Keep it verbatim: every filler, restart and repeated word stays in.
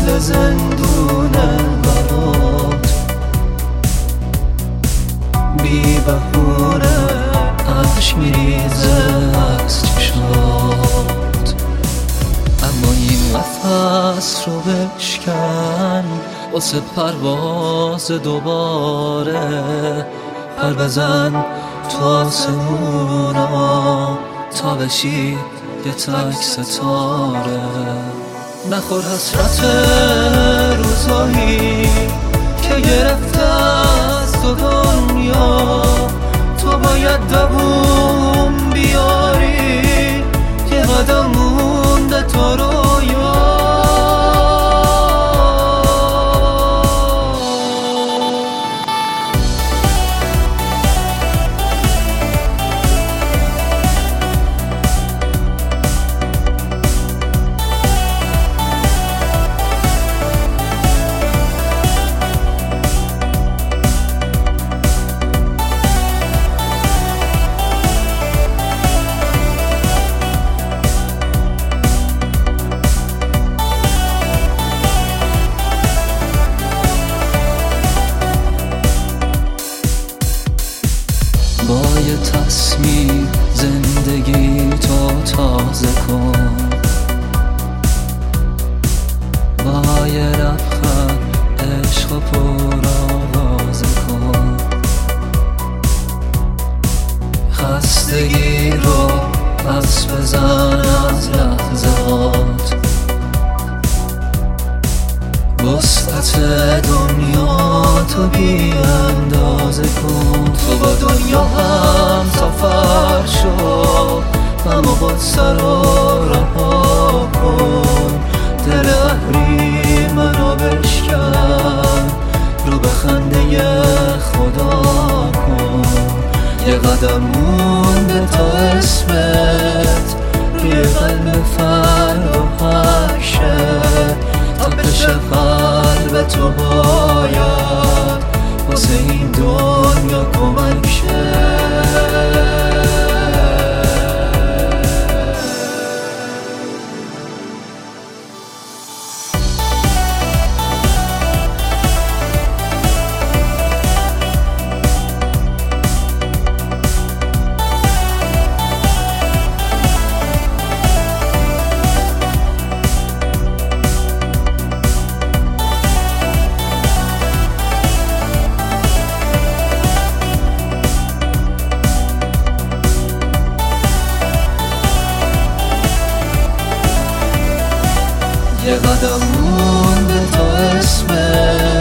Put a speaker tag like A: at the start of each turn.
A: مثل زندونه برات، بی بهونه اشک میریزه از چشات. اما این قفس رو بشکن واسه پرواز دوباره، پر بزن تو آسمونا تا بشی یه تک ستاره. نخور حسرت روزایی که گرفته از تو دنیا، تو باید دووم بیاری یه قدم مونده تا رویا. با یه تصمیم زندگی تو تازه کن، با یه لبخند عشق و پر آوازه کن. خستگی رو پس بزن از لحظه هات، وسعت دنیا تو بی اندازه کن. تو با دنیا هم سفر شو، اما با سر و رها کن. دل اهری منو بشکن، رو به خنده خدا کن. یه قدم مونده تا اسمت روی قلب فردا پخشه. تپش قلب تو باید واسه این دنیا کمک شه. یه قدم مونده تا اسمت